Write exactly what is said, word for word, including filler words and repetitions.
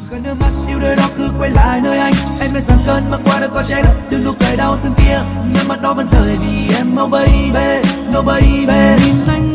Cơn nước mắt yêu đời đó cứ quay lại nơi anh. Em đã giảm cơn mà qua đã có che đậy đừng nụ cười đau thương kia. Nước mắt đó vẫn rơi vì em, oh baby, no baby. Nhìn anh